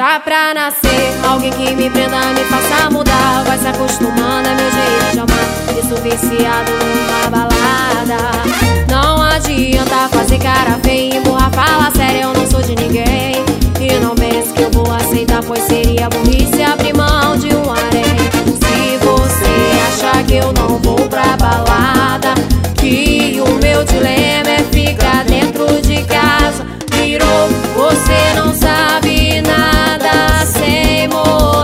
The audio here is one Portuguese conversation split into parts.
Tá pra nascer alguém que me prenda, me faça mudar. Vai se acostumando, é meu jeito de amar. Isso viciado numa balada. Não adianta fazer cara feia e empurrar, fala sério, eu não sou de ninguém. E não pense que eu vou aceitar, pois seria burrice abrir mão de um harém. Se você achar que eu não vou pra balada, que o meu dilema é ficar dentro de casa, virou, você não sabe nada sem moral.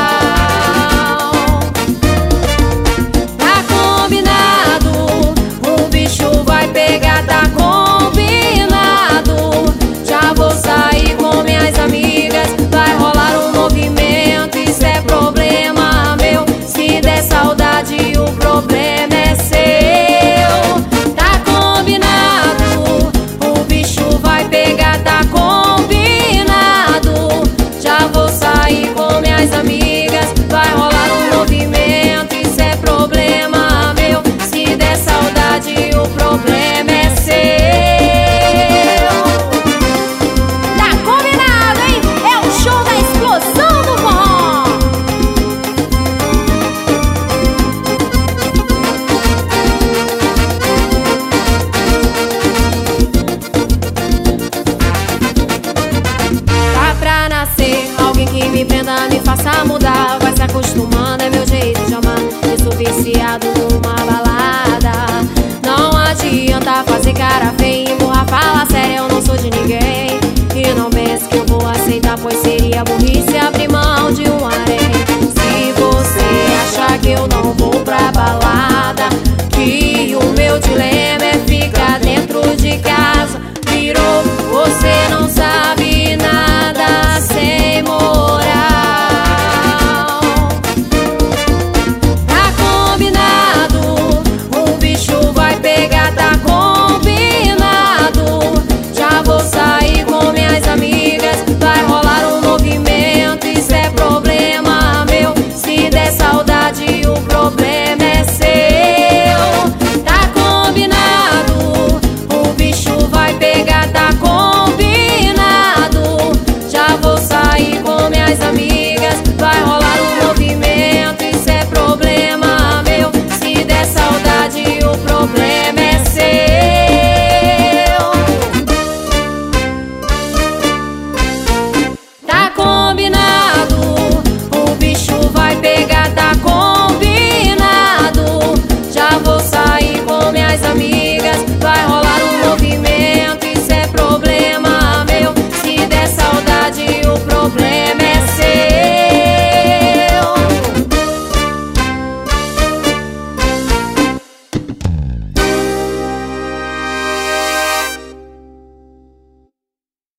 Tá combinado, o bicho vai pegar, tá combinado. Já vou sair com minhas amigas, vai rolar um movimento, isso é problema meu. Se der saudade, o problema é seu. Tá combinado, o bicho vai pegar, tá combinado. Já vou sair com minhas amigas, vai rolar um movimento, isso é problema meu. Se der saudade, o problema é seu. Tá combinado, hein? É o show da explosão do forró. Tá pra nascer alguém que me prenda, me faça mudar. Vai se acostumando, é meu jeito de amar. Isso viciado numa balada. Não adianta fazer cara feia e empurrar, fala sério, eu não sou de ninguém.